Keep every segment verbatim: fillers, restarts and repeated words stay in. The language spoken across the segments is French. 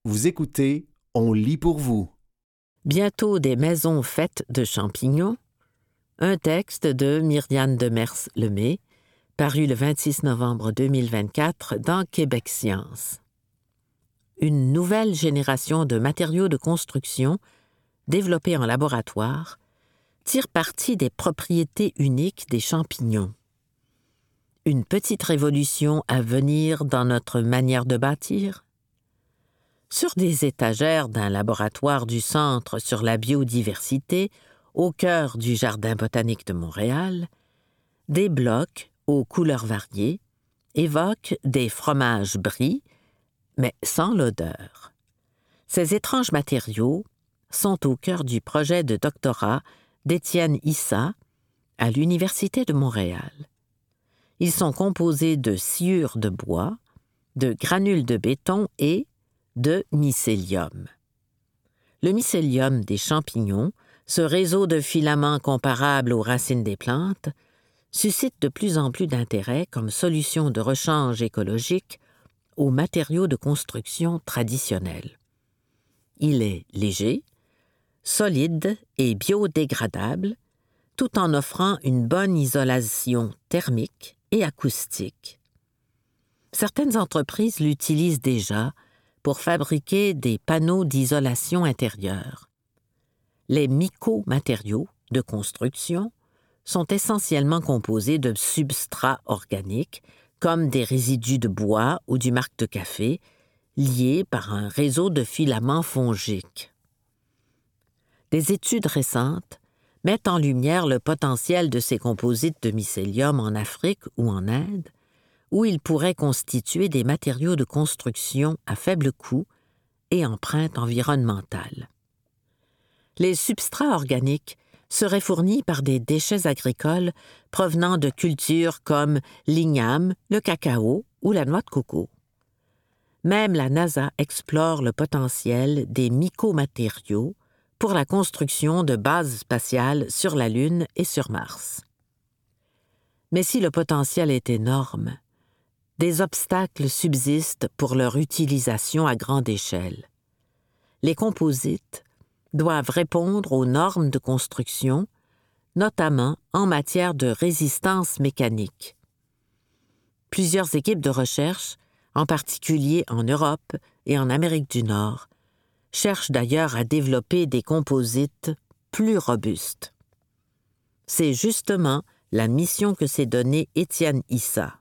Vous écoutez, on lit pour vous. Bientôt des maisons faites de champignons. Un texte de Myriane Demers-Lemay, paru le vingt-six novembre deux mille vingt-quatre dans Québec Science. Une nouvelle génération de matériaux de construction, développés en laboratoire, tire parti des propriétés uniques des champignons. Une petite révolution à venir dans notre manière de bâtir? Sur des étagères d'un laboratoire du Centre sur la biodiversité, au cœur du Jardin botanique de Montréal, des blocs aux couleurs variées évoquent des fromages brie, mais sans l'odeur. Ces étranges matériaux sont au cœur du projet de doctorat d'Étienne Issa à l'Université de Montréal. Ils sont composés de sciure de bois, de granules de béton et de mycélium. Le mycélium des champignons, ce réseau de filaments comparable aux racines des plantes, suscite de plus en plus d'intérêt comme solution de rechange écologique aux matériaux de construction traditionnels. Il est léger, solide et biodégradable, tout en offrant une bonne isolation thermique et acoustique. Certaines entreprises l'utilisent déjà pour fabriquer des panneaux d'isolation intérieure. Les mycomatériaux de construction sont essentiellement composés de substrats organiques, comme des résidus de bois ou du marc de café, liés par un réseau de filaments fongiques. Des études récentes mettent en lumière le potentiel de ces composites de mycélium en Afrique ou en Inde, où ils pourraient constituer des matériaux de construction à faible coût et empreinte environnementale. Les substrats organiques seraient fournis par des déchets agricoles provenant de cultures comme l'igname, le cacao ou la noix de coco. Même la NASA explore le potentiel des mycomatériaux pour la construction de bases spatiales sur la Lune et sur Mars. Mais si le potentiel est énorme, des obstacles subsistent pour leur utilisation à grande échelle. Les composites doivent répondre aux normes de construction, notamment en matière de résistance mécanique. Plusieurs équipes de recherche, en particulier en Europe et en Amérique du Nord, cherchent d'ailleurs à développer des composites plus robustes. C'est justement la mission que s'est donnée Étienne Issa.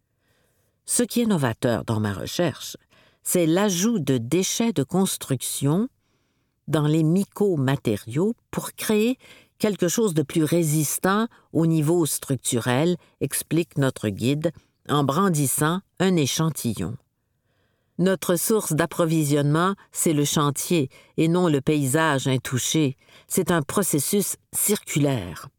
Ce qui est novateur dans ma recherche, c'est l'ajout de déchets de construction dans les mycomatériaux pour créer quelque chose de plus résistant au niveau structurel, explique notre guide en brandissant un échantillon. Notre source d'approvisionnement, c'est le chantier et non le paysage intouché. C'est un processus circulaire.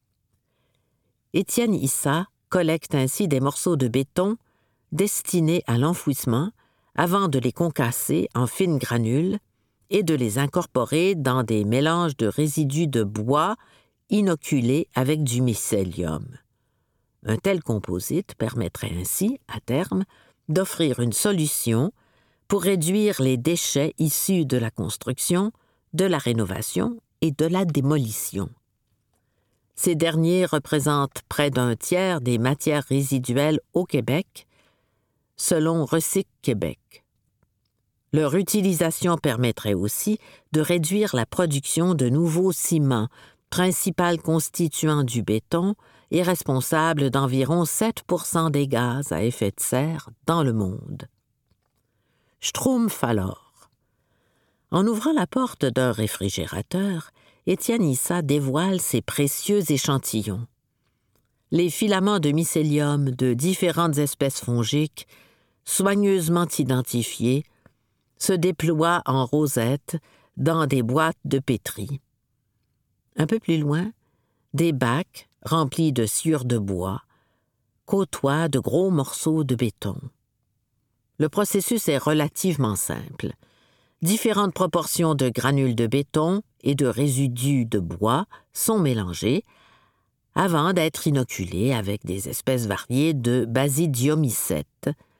Étienne Issa collecte ainsi des morceaux de béton destinés à l'enfouissement avant de les concasser en fines granules et de les incorporer dans des mélanges de résidus de bois inoculés avec du mycélium. Un tel composite permettrait ainsi, à terme, d'offrir une solution pour réduire les déchets issus de la construction, de la rénovation et de la démolition. Ces derniers représentent près d'un tiers des matières résiduelles au Québec, selon Recyc Québec. Leur utilisation permettrait aussi de réduire la production de nouveaux ciments, principal constituant du béton et responsable d'environ sept pour cent des gaz à effet de serre dans le monde. Schtroumpf alors. En ouvrant la porte d'un réfrigérateur, Étienne Issa dévoile ses précieux échantillons. Les filaments de mycélium de différentes espèces fongiques, soigneusement identifiés, se déploient en rosette dans des boîtes de pétri. Un peu plus loin, des bacs remplis de sciure de bois côtoient de gros morceaux de béton. Le processus est relativement simple. Différentes proportions de granules de béton et de résidus de bois sont mélangées avant d'être inoculées avec des espèces variées de basidiomycètes,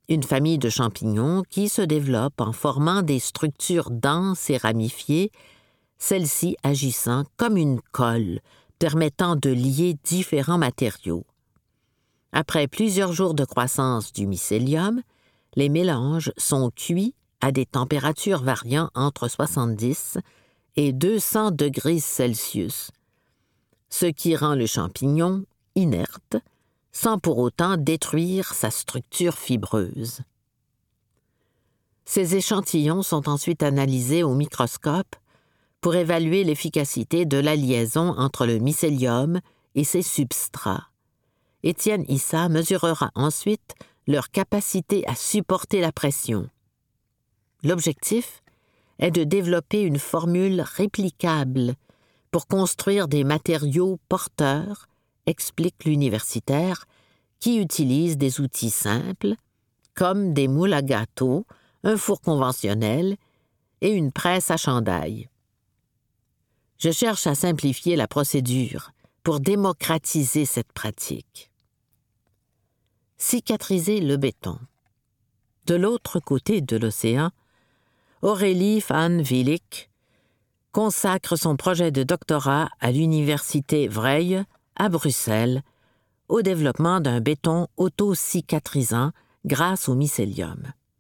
une famille de champignons qui se développe en formant des structures denses et ramifiées, celles-ci agissant comme une colle, permettant de lier différents matériaux. Après plusieurs jours de croissance du mycélium, les mélanges sont cuits à des températures variant entre soixante-dix et deux cents degrés Celsius, ce qui rend le champignon inerte, sans pour autant détruire sa structure fibreuse. Ces échantillons sont ensuite analysés au microscope pour évaluer l'efficacité de la liaison entre le mycélium et ses substrats. Étienne Issa mesurera ensuite leur capacité à supporter la pression. L'objectif est de développer une formule réplicable pour construire des matériaux porteurs, explique l'universitaire, qui utilise des outils simples, comme des moules à gâteaux, un four conventionnel et une presse à chandail. Je cherche à simplifier la procédure pour démocratiser cette pratique. Cicatriser le béton. De l'autre côté de l'océan, Aurélie van Willik consacre son projet de doctorat à l'université Vrije, à Bruxelles, au développement d'un béton auto-cicatrisant grâce au mycélium.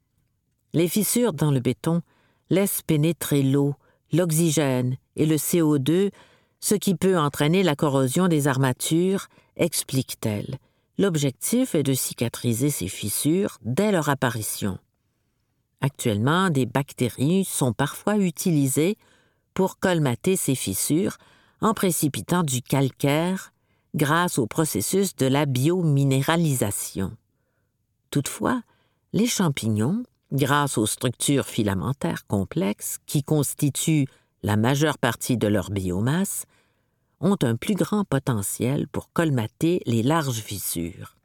Les fissures dans le béton laissent pénétrer l'eau, l'oxygène et le C O deux, ce qui peut entraîner la corrosion des armatures, explique-t-elle. L'objectif est de cicatriser ces fissures dès leur apparition. Actuellement, des bactéries sont parfois utilisées pour colmater ces fissures en précipitant du calcaire grâce au processus de la biominéralisation. Toutefois, les champignons, grâce aux structures filamentaires complexes qui constituent la majeure partie de leur biomasse, ont un plus grand potentiel pour colmater les larges fissures.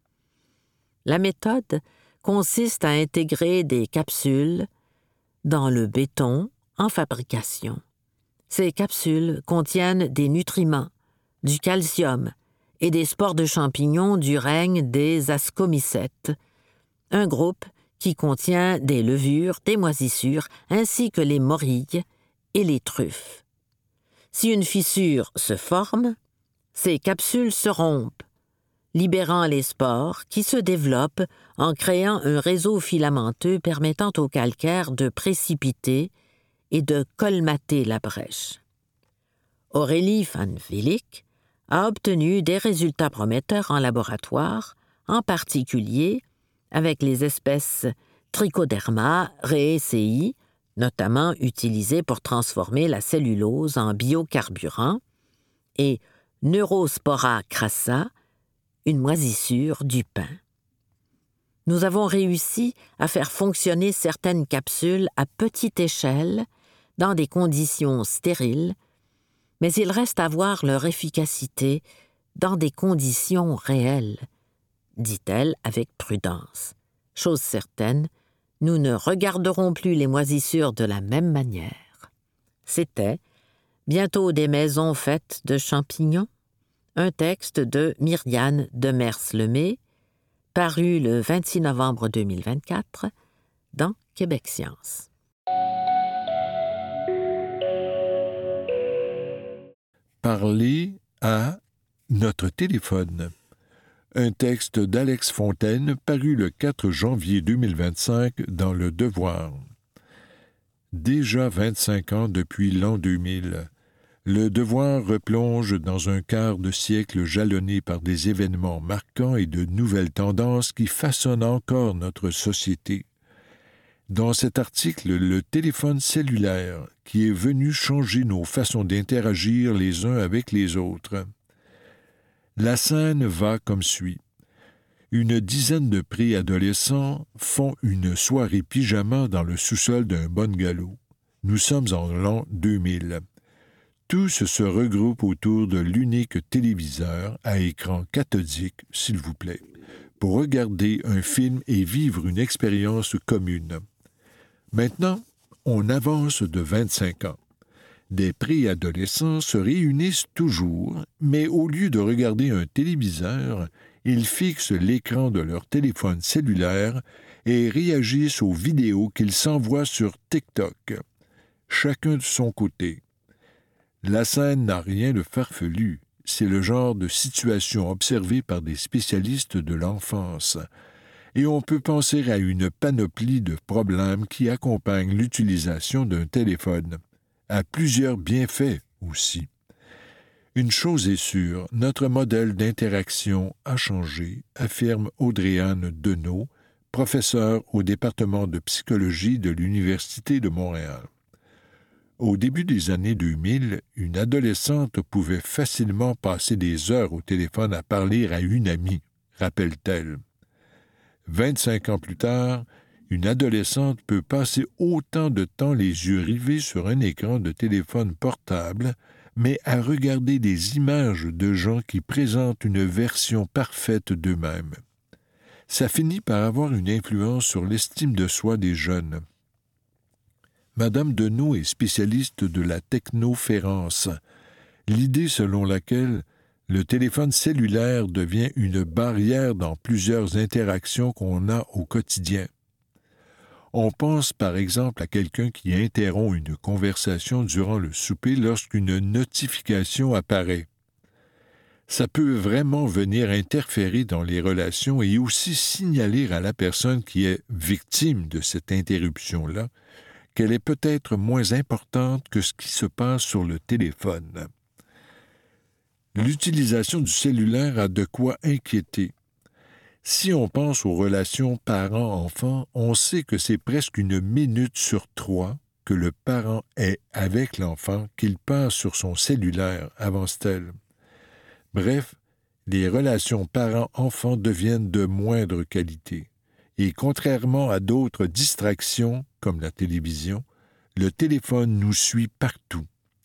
La méthode consiste à intégrer des capsules dans le béton en fabrication. Ces capsules contiennent des nutriments, du calcium et des spores de champignons du règne des ascomycètes, un groupe qui contient des levures, des moisissures, ainsi que les morilles et les truffes. Si une fissure se forme, ces capsules se rompent, libérant les spores qui se développent en créant un réseau filamenteux permettant au calcaire de précipiter et de colmater la brèche. Aurélie van Willik a obtenu des résultats prometteurs en laboratoire, en particulier avec les espèces Trichoderma raceyi, notamment utilisées pour transformer la cellulose en biocarburant, et Neurospora crassa, une moisissure du pain. Nous avons réussi à faire fonctionner certaines capsules à petite échelle dans des conditions stériles, mais il reste à voir leur efficacité dans des conditions réelles, dit-elle avec prudence. Chose certaine, nous ne regarderons plus les moisissures de la même manière. C'était « Bientôt des maisons faites de champignons », un texte de Myriane Demers-Lemay, paru le vingt-six novembre deux mille vingt-quatre dans Québec Science. Parler à notre téléphone. Un texte d'Alex Fontaine paru le quatre janvier deux mille vingt-cinq dans Le Devoir. Déjà vingt-cinq ans depuis l'an deux mille, Le Devoir replonge dans un quart de siècle jalonné par des événements marquants et de nouvelles tendances qui façonnent encore notre société. Dans cet article, le téléphone cellulaire qui est venu changer nos façons d'interagir les uns avec les autres. La scène va comme suit. Une dizaine de préadolescents font une soirée pyjama dans le sous-sol d'un bungalow. Nous sommes en l'an deux mille. Tous se regroupent autour de l'unique téléviseur à écran cathodique, s'il vous plaît, pour regarder un film et vivre une expérience commune. Maintenant, on avance de vingt-cinq ans. Des préadolescents se réunissent toujours, mais au lieu de regarder un téléviseur, ils fixent l'écran de leur téléphone cellulaire et réagissent aux vidéos qu'ils s'envoient sur TikTok, chacun de son côté. La scène n'a rien de farfelu, c'est le genre de situation observée par des spécialistes de l'enfance, et on peut penser à une panoplie de problèmes qui accompagnent l'utilisation d'un téléphone, à plusieurs bienfaits aussi. Une chose est sûre, notre modèle d'interaction a changé, affirme Audrey-Anne Deneau, professeure au département de psychologie de l'Université de Montréal. Au début des années deux mille, une adolescente pouvait facilement passer des heures au téléphone à parler à une amie, rappelle-t-elle. vingt-cinq ans plus tard, une adolescente peut passer autant de temps les yeux rivés sur un écran de téléphone portable, mais à regarder des images de gens qui présentent une version parfaite d'eux-mêmes. Ça finit par avoir une influence sur l'estime de soi des jeunes. Madame Deneau est spécialiste de la technoférence, l'idée selon laquelle le téléphone cellulaire devient une barrière dans plusieurs interactions qu'on a au quotidien. On pense par exemple à quelqu'un qui interrompt une conversation durant le souper lorsqu'une notification apparaît. Ça peut vraiment venir interférer dans les relations et aussi signaler à la personne qui est victime de cette interruption-là qu'elle est peut-être moins importante que ce qui se passe sur le téléphone. L'utilisation du cellulaire a de quoi inquiéter. Si on pense aux relations parents-enfants, on sait que c'est presque une minute sur trois que le parent est avec l'enfant qu'il passe sur son cellulaire, avance-t-elle. Bref, les relations parents-enfants deviennent de moindre qualité. Et contrairement à d'autres distractions, comme la télévision, le téléphone nous suit partout.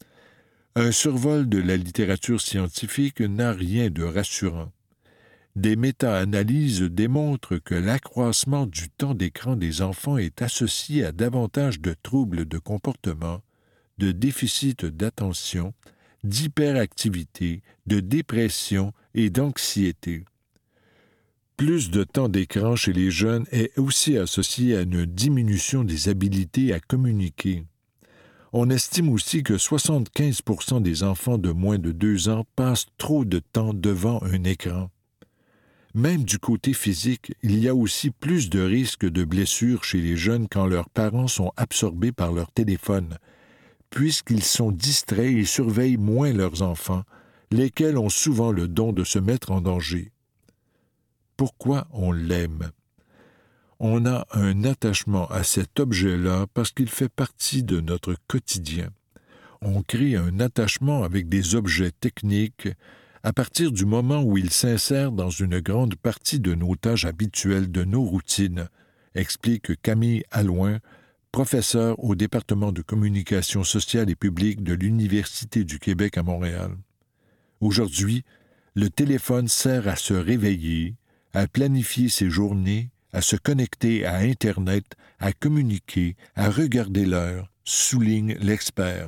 Un survol de la littérature scientifique n'a rien de rassurant. Des méta-analyses démontrent que l'accroissement du temps d'écran des enfants est associé à davantage de troubles de comportement, de déficit d'attention, d'hyperactivité, de dépression et d'anxiété. Plus de temps d'écran chez les jeunes est aussi associé à une diminution des habiletés à communiquer. On estime aussi que soixante-quinze pour cent des enfants de moins de deux ans passent trop de temps devant un écran. Même du côté physique, il y a aussi plus de risques de blessures chez les jeunes quand leurs parents sont absorbés par leur téléphone, puisqu'ils sont distraits et surveillent moins leurs enfants, lesquels ont souvent le don de se mettre en danger. Pourquoi on l'aime? On a un attachement à cet objet-là parce qu'il fait partie de notre quotidien. On crée un attachement avec des objets techniques à partir du moment où ils s'insèrent dans une grande partie de nos tâches habituelles, de nos routines, explique Camille Allouin, professeure au département de communication sociale et publique de l'Université du Québec à Montréal. Aujourd'hui, le téléphone sert à se réveiller, à planifier ses journées, à se connecter à Internet, à communiquer, à regarder l'heure, souligne l'expert.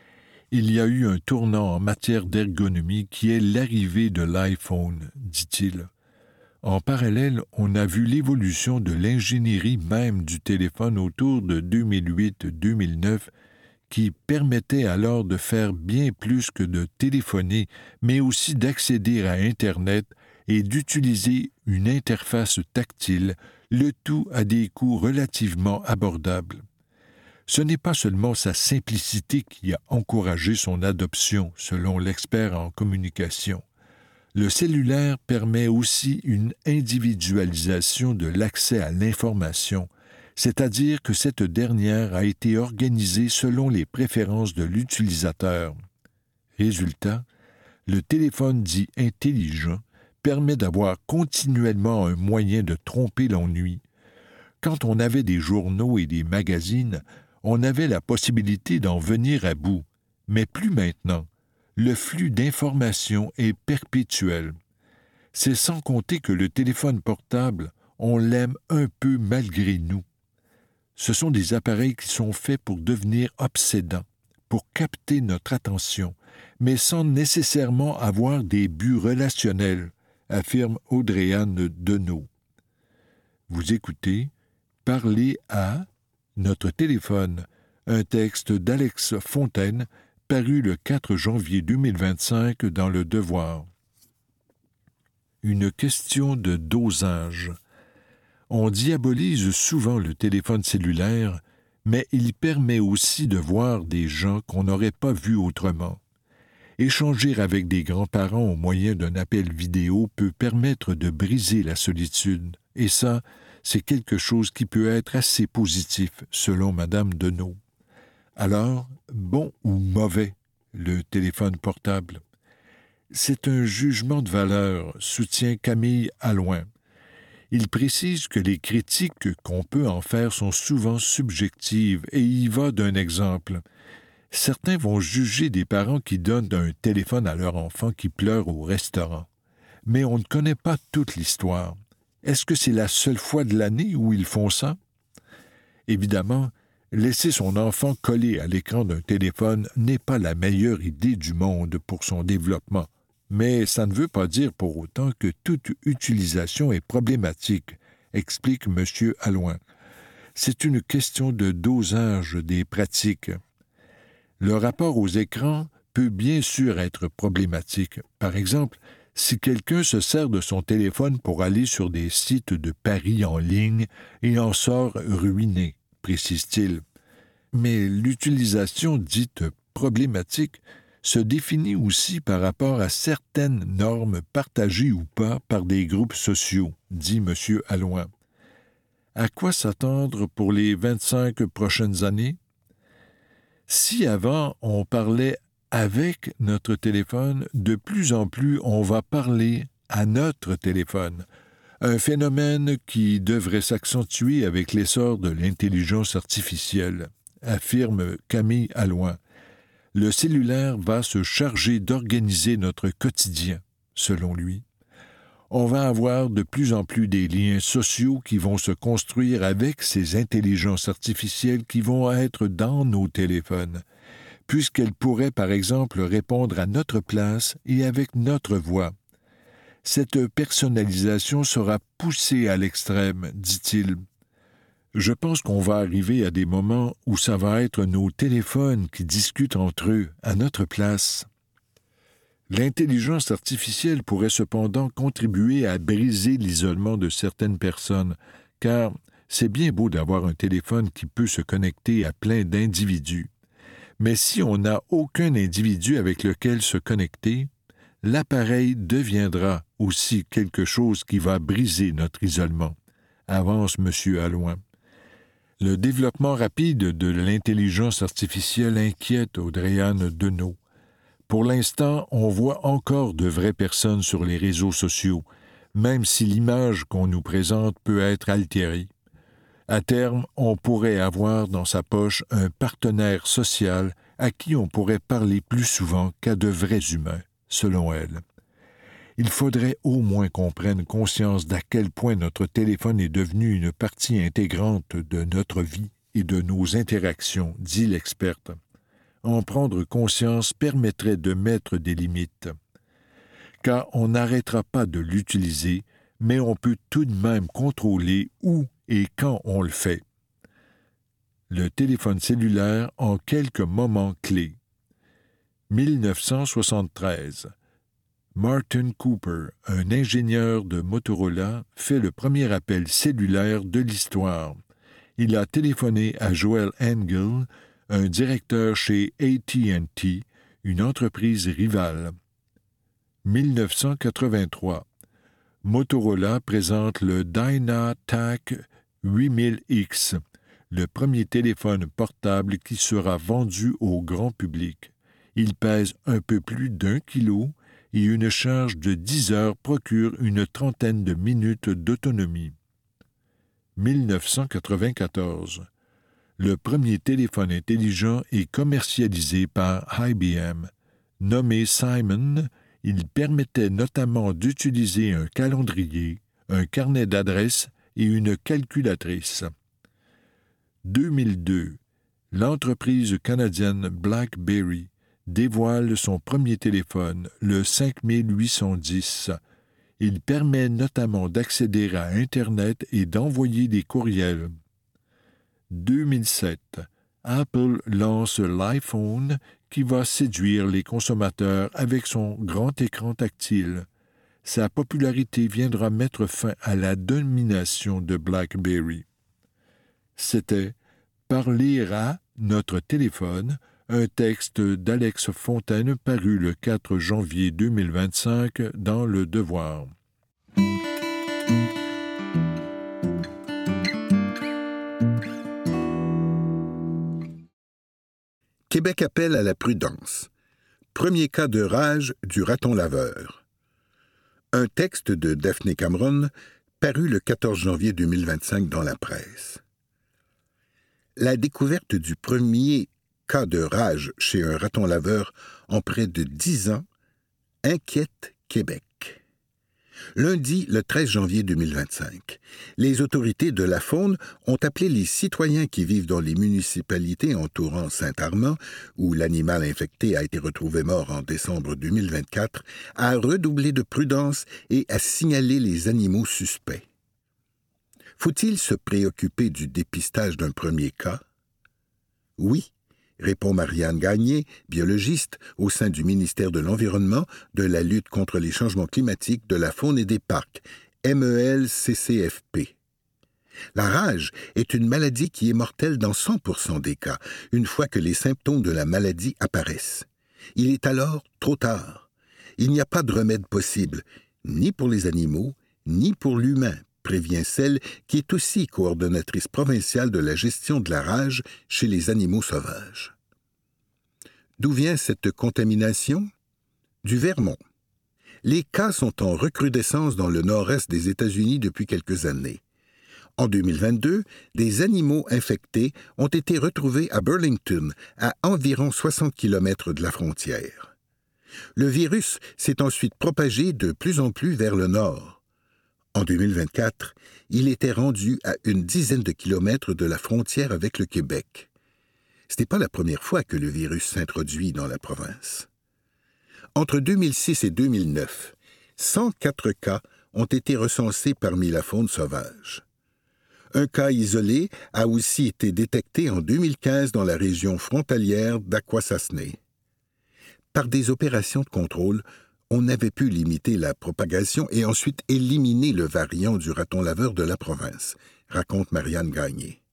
Il y a eu un tournant en matière d'ergonomie qui est l'arrivée de l'iPhone, dit-il. En parallèle, on a vu l'évolution de l'ingénierie même du téléphone autour de deux mille huit deux mille neuf qui permettait alors de faire bien plus que de téléphoner, mais aussi d'accéder à Internet et d'utiliser une interface tactile, le tout à des coûts relativement abordables. Ce n'est pas seulement sa simplicité qui a encouragé son adoption, selon l'expert en communication. Le cellulaire permet aussi une individualisation de l'accès à l'information, c'est-à-dire que cette dernière a été organisée selon les préférences de l'utilisateur. Résultat, le téléphone dit intelligent permet d'avoir continuellement un moyen de tromper l'ennui. Quand on avait des journaux et des magazines, on avait la possibilité d'en venir à bout, mais plus maintenant. Le flux d'informations est perpétuel. C'est sans compter que le téléphone portable, on l'aime un peu malgré nous. Ce sont des appareils qui sont faits pour devenir obsédants, pour capter notre attention, mais sans nécessairement avoir des buts relationnels, affirme Audrey-Anne Deneau. Vous écoutez Parler à notre téléphone, un texte d'Alex Fontaine, paru le quatre janvier deux mille vingt-cinq dans Le Devoir. Une question de dosage. On diabolise souvent le téléphone cellulaire, mais il permet aussi de voir des gens qu'on n'aurait pas vus autrement. Échanger avec des grands-parents au moyen d'un appel vidéo peut permettre de briser la solitude, et ça, c'est quelque chose qui peut être assez positif, selon Madame Deneau. Alors, bon ou mauvais, le téléphone portable? C'est un jugement de valeur, soutient Camille Allouin. Il précise que les critiques qu'on peut en faire sont souvent subjectives, et il va d'un exemple. Certains vont juger des parents qui donnent un téléphone à leur enfant qui pleure au restaurant. Mais on ne connaît pas toute l'histoire. Est-ce que c'est la seule fois de l'année où ils font ça? Évidemment, laisser son enfant collé à l'écran d'un téléphone n'est pas la meilleure idée du monde pour son développement, mais ça ne veut pas dire pour autant que toute utilisation est problématique, explique M. Allouin. C'est une question de dosage des pratiques. Le rapport aux écrans peut bien sûr être problématique. Par exemple, si quelqu'un se sert de son téléphone pour aller sur des sites de paris en ligne et en sort ruiné, précise-t-il. Mais l'utilisation dite problématique se définit aussi par rapport à certaines normes partagées ou pas par des groupes sociaux, dit M. Allouin. À quoi s'attendre pour les vingt-cinq prochaines années? Si avant on parlait avec notre téléphone, de plus en plus on va parler à notre téléphone, un phénomène qui devrait s'accentuer avec l'essor de l'intelligence artificielle, affirme Camille Allouin. Le cellulaire va se charger d'organiser notre quotidien, selon lui. On va avoir de plus en plus des liens sociaux qui vont se construire avec ces intelligences artificielles qui vont être dans nos téléphones, puisqu'elles pourraient par exemple répondre à notre place et avec notre voix. Cette personnalisation sera poussée à l'extrême, dit-il. Je pense qu'on va arriver à des moments où ça va être nos téléphones qui discutent entre eux, à notre place. L'intelligence artificielle pourrait cependant contribuer à briser l'isolement de certaines personnes, car c'est bien beau d'avoir un téléphone qui peut se connecter à plein d'individus. Mais si on n'a aucun individu avec lequel se connecter, l'appareil deviendra aussi quelque chose qui va briser notre isolement, avance M. Allouin. Le développement rapide de l'intelligence artificielle inquiète Audrey-Anne Deneau. Pour l'instant, on voit encore de vraies personnes sur les réseaux sociaux, même si l'image qu'on nous présente peut être altérée. À terme, on pourrait avoir dans sa poche un partenaire social à qui on pourrait parler plus souvent qu'à de vrais humains, selon elle. Il faudrait au moins qu'on prenne conscience d'à quel point notre téléphone est devenu une partie intégrante de notre vie et de nos interactions, dit l'experte. En prendre conscience permettrait de mettre des limites. Car on n'arrêtera pas de l'utiliser, mais on peut tout de même contrôler où et quand on le fait. Le téléphone cellulaire en quelques moments clés. dix-neuf cent soixante-treize. Martin Cooper, un ingénieur de Motorola, fait le premier appel cellulaire de l'histoire. Il a téléphoné à Joel Engel, un directeur chez A T and T, une entreprise rivale. dix-neuf cent quatre-vingt-trois. Motorola présente le DynaTAC huit mille X, le premier téléphone portable qui sera vendu au grand public. Il pèse un peu plus d'un kilo et une charge de dix heures procure une trentaine de minutes d'autonomie. dix-neuf cent quatre-vingt-quatorze. Le premier téléphone intelligent est commercialisé par I B M. Nommé Simon, il permettait notamment d'utiliser un calendrier, un carnet d'adresses et une calculatrice. deux mille deux. L'entreprise canadienne BlackBerry dévoile son premier téléphone, le cinq mille huit cent dix. Il permet notamment d'accéder à Internet et d'envoyer des courriels. deux mille sept, Apple lance l'iPhone qui va séduire les consommateurs avec son grand écran tactile. Sa popularité viendra mettre fin à la domination de BlackBerry. C'était « Parler à notre téléphone », un texte d'Alex Fontaine paru le quatre janvier deux mille vingt-cinq dans Le Devoir. Québec appelle à la prudence. Premier cas de rage du raton laveur. Un texte de Daphné Cameron paru le quatorze janvier deux mille vingt-cinq dans la presse. La découverte du premier cas de rage chez un raton laveur en près de dix ans inquiète Québec. Lundi, le treize janvier deux mille vingt-cinq, les autorités de la faune ont appelé les citoyens qui vivent dans les municipalités entourant Saint-Armand, où l'animal infecté a été retrouvé mort en décembre deux mille vingt-quatre, à redoubler de prudence et à signaler les animaux suspects. Faut-il se préoccuper du dépistage d'un premier cas? Oui, répond Marianne Gagné, biologiste au sein du ministère de l'Environnement, de la lutte contre les changements climatiques, de la faune et des parcs, M E L C C F P. La rage est une maladie qui est mortelle dans cent pour cent des cas, une fois que les symptômes de la maladie apparaissent. Il est alors trop tard. Il n'y a pas de remède possible, ni pour les animaux, ni pour l'humain, prévient celle qui est aussi coordonnatrice provinciale de la gestion de la rage chez les animaux sauvages. D'où vient cette contamination? Du Vermont. Les cas sont en recrudescence dans le nord-est des États-Unis depuis quelques années. En deux mille vingt-deux, des animaux infectés ont été retrouvés à Burlington, à environ soixante kilomètres de la frontière. Le virus s'est ensuite propagé de plus en plus vers le nord. En deux mille vingt-quatre, il était rendu à une dizaine de kilomètres de la frontière avec le Québec. Ce n'est pas la première fois que le virus s'introduit dans la province. Entre deux mille six et deux mille neuf, cent quatre cas ont été recensés parmi la faune sauvage. Un cas isolé a aussi été détecté en deux mille quinze dans la région frontalière d'Akwesasne. Par des opérations de contrôle, on avait pu limiter la propagation et ensuite éliminer le variant du raton laveur de la province, raconte Marianne Gagné.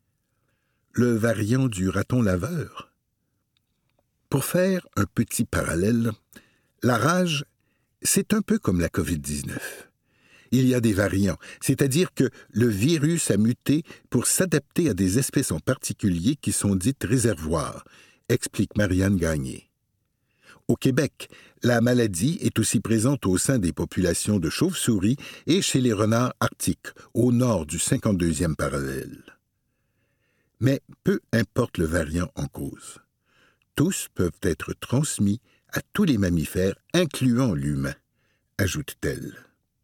Le variant du raton laveur? Pour faire un petit parallèle, la rage, c'est un peu comme la covid dix-neuf. Il y a des variants, c'est-à-dire que le virus a muté pour s'adapter à des espèces en particulier qui sont dites réservoirs, explique Marianne Gagné. Au Québec, la maladie est aussi présente au sein des populations de chauves-souris et chez les renards arctiques, au nord du cinquante-deuxième parallèle. Mais peu importe le variant en cause. Tous peuvent être transmis à tous les mammifères, incluant l'humain, ajoute-t-elle.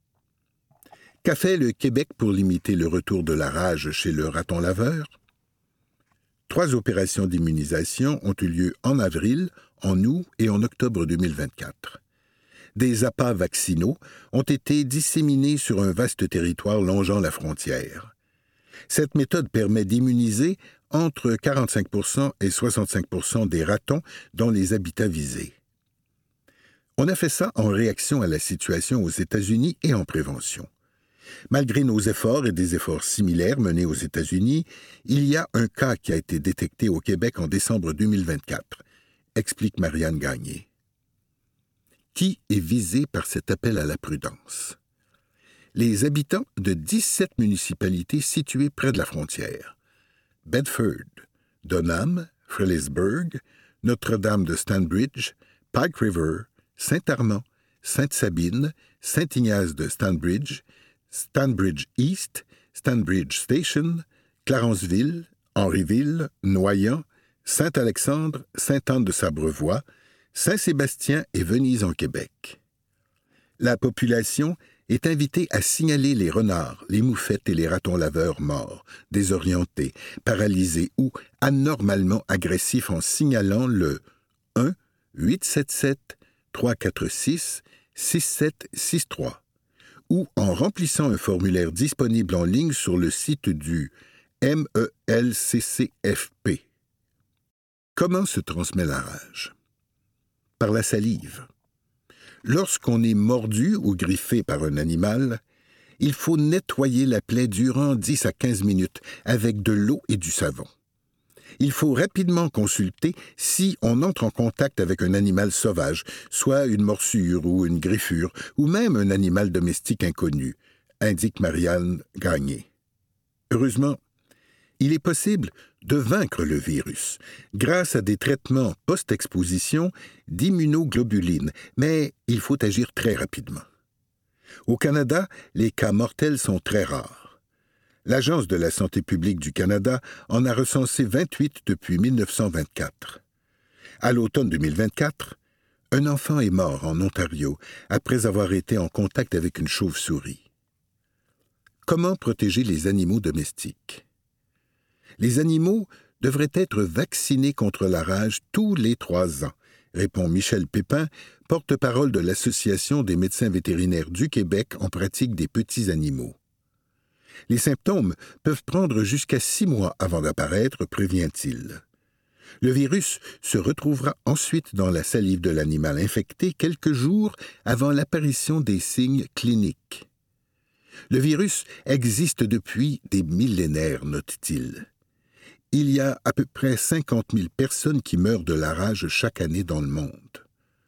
Qu'a fait le Québec pour limiter le retour de la rage chez le raton laveur? Trois opérations d'immunisation ont eu lieu en avril, en août et en octobre deux mille vingt-quatre. Des appâts vaccinaux ont été disséminés sur un vaste territoire longeant la frontière. Cette méthode permet d'immuniser entre quarante-cinq pour cent et soixante-cinq pour cent des ratons dans les habitats visés. On a fait ça en réaction à la situation aux États-Unis et en prévention. Malgré nos efforts et des efforts similaires menés aux États-Unis, il y a un cas qui a été détecté au Québec en décembre deux mille vingt-quatre, explique Marianne Gagné. Qui est visé par cet appel à la prudence? Les habitants de dix-sept municipalités situées près de la frontière. Bedford, Dunham, Fredericksburg, Notre-Dame de Stanbridge, Pike River, Saint-Armand, Sainte-Sabine, Saint-Ignace de Stanbridge, Stanbridge East, Stanbridge Station, Clarenceville, Henryville, Noyant, Saint-Alexandre, Sainte-Anne-de-Sabrevois, Saint-Sébastien et Venise en Québec. La population est invitée à signaler les renards, les moufettes et les ratons laveurs morts, désorientés, paralysés ou anormalement agressifs en signalant le un huit sept sept trois quatre six six sept six trois ou en remplissant un formulaire disponible en ligne sur le site du M E L C C F P. Comment se transmet la rage? Par la salive. Lorsqu'on est mordu ou griffé par un animal, il faut nettoyer la plaie durant dix à quinze minutes avec de l'eau et du savon. Il faut rapidement consulter si on entre en contact avec un animal sauvage, soit une morsure ou une griffure, ou même un animal domestique inconnu, indique Marianne Gagné. Heureusement, il est possible de vaincre le virus grâce à des traitements post-exposition d'immunoglobulines, mais il faut agir très rapidement. Au Canada, les cas mortels sont très rares. L'Agence de la santé publique du Canada en a recensé vingt-huit depuis mille neuf cent vingt-quatre. À l'automne deux mille vingt-quatre, un enfant est mort en Ontario après avoir été en contact avec une chauve-souris. Comment protéger les animaux domestiques? Les animaux devraient être vaccinés contre la rage tous les trois ans, répond Michel Pépin, porte-parole de l'Association des médecins vétérinaires du Québec en pratique des petits animaux. Les symptômes peuvent prendre jusqu'à six mois avant d'apparaître, prévient-il. Le virus se retrouvera ensuite dans la salive de l'animal infecté quelques jours avant l'apparition des signes cliniques. Le virus existe depuis des millénaires, note-t-il. Il y a à peu près cinquante mille personnes qui meurent de la rage chaque année dans le monde.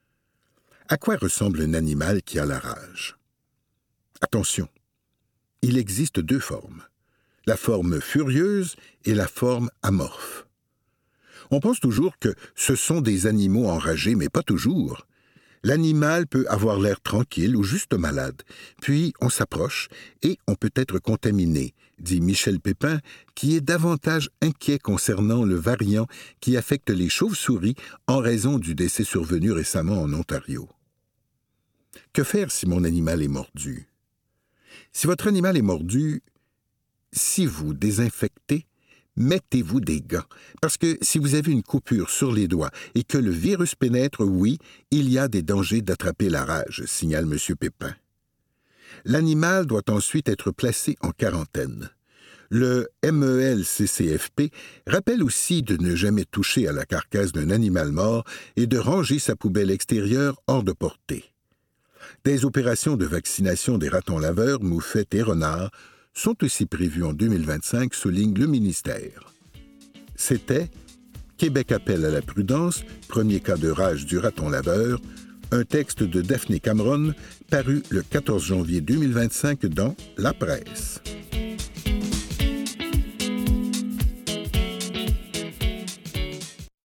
À quoi ressemble un animal qui a la rage? Attention! Il existe deux formes, la forme furieuse et la forme amorphe. On pense toujours que ce sont des animaux enragés, mais pas toujours. L'animal peut avoir l'air tranquille ou juste malade, puis on s'approche et on peut être contaminé, dit Michel Pépin, qui est davantage inquiet concernant le variant qui affecte les chauves-souris en raison du décès survenu récemment en Ontario. Que faire si mon animal est mordu? Si votre animal est mordu, si vous désinfectez, mettez-vous des gants, parce que si vous avez une coupure sur les doigts et que le virus pénètre, oui, il y a des dangers d'attraper la rage, signale M. Pépin. L'animal doit ensuite être placé en quarantaine. Le M E L C C F P rappelle aussi de ne jamais toucher à la carcasse d'un animal mort et de ranger sa poubelle extérieure hors de portée. Des opérations de vaccination des ratons laveurs, moufettes et renards sont aussi prévues en deux mille vingt-cinq, souligne le ministère. C'était Québec appelle à la prudence, premier cas de rage du raton laveur, un texte de Daphné Cameron paru le quatorze janvier deux mille vingt-cinq dans La Presse.